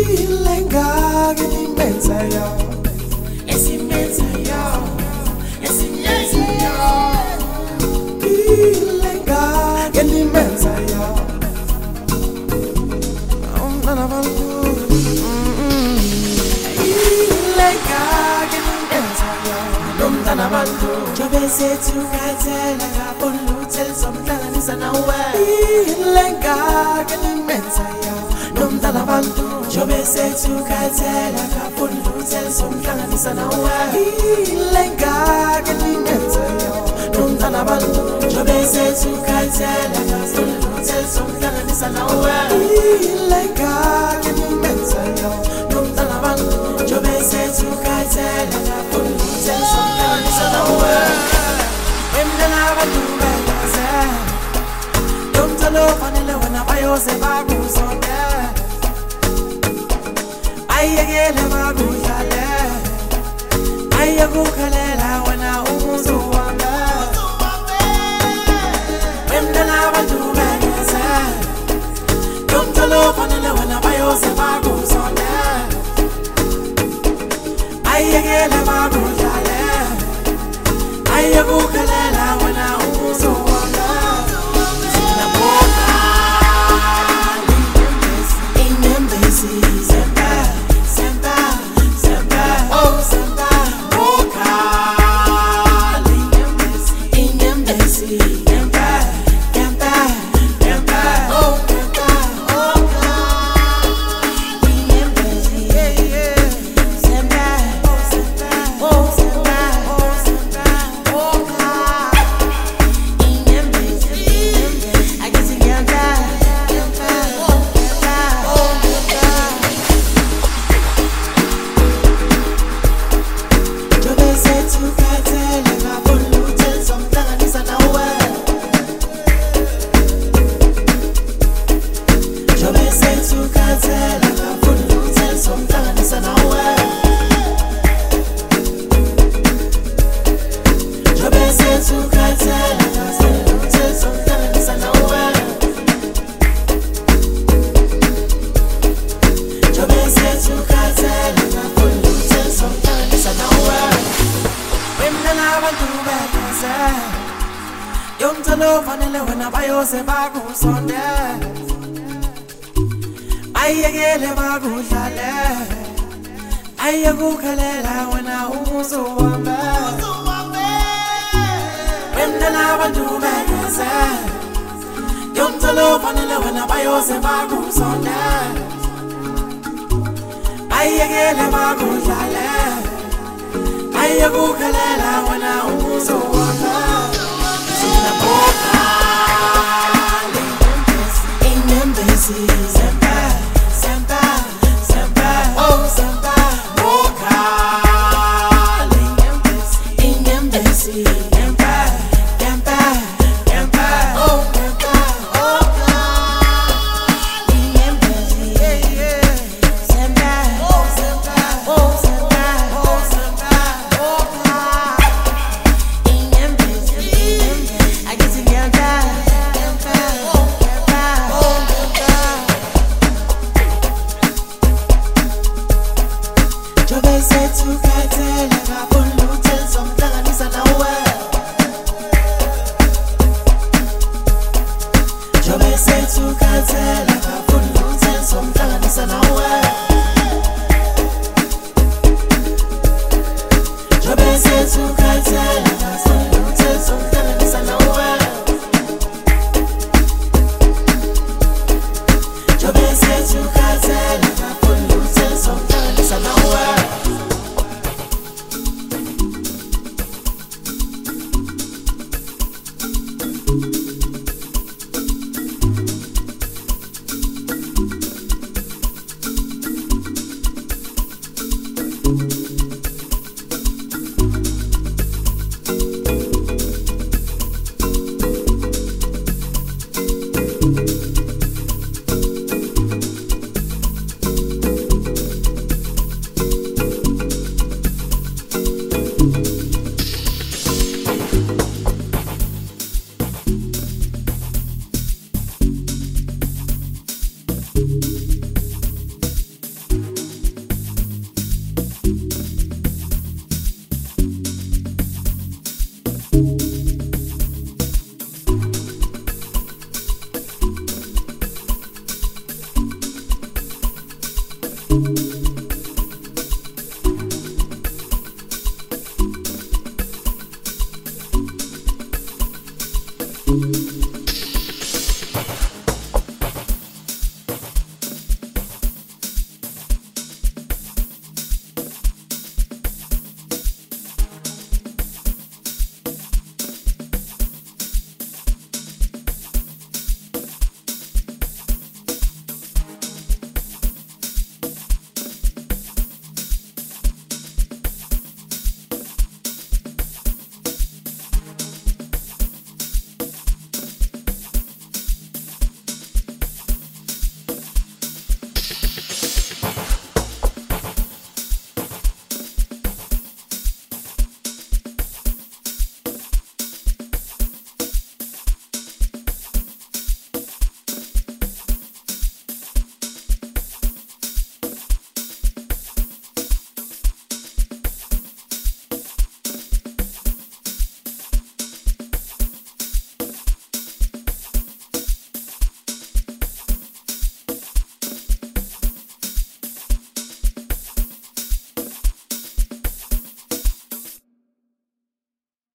Ilenga ngelimenza yo, esimenza yo, esimenza yo. Ilenga ngelimenza yo, umntana bantu. Ilenga ngelimenza yo, umntana bantu. Jobe sethu kathela kabulu tell somhlanganisa nawe. Ilenga ngelimenza yo, umntana bantu. Jobe sethu kathela kabulu tell somhlanganisa nawe. Ilenga ngelimenza yo, umntana bantu. Jobe sethu kathela kabulu tell somhlanganisa nawe. Ilenga ngelimenza yo, umntana bantu. Jobe sethu kathela kabulu tell somhlanganisa nawe. Wemdala bantu bekaze, umntana ofanele wena bayoze bakuzonde. Ayekele bakudlale, ayekukhalela wena umuzi wami. Wemdala abantu bekaze, umntwana ofanele wena bayoze bakuzonde. Ayekele bakudlale, ayekukhalela wena umuzi wami. Yomtalo fanele wena bayoze bakuzonde. Ayekele bakudlale, ayekukhalela wena umuzi wami. Wemdala abantu bekaze, yomtalo fanele wena bayoze bakuzonde. Ayekele bakudlale, ayekukhalela wena umuzi wami.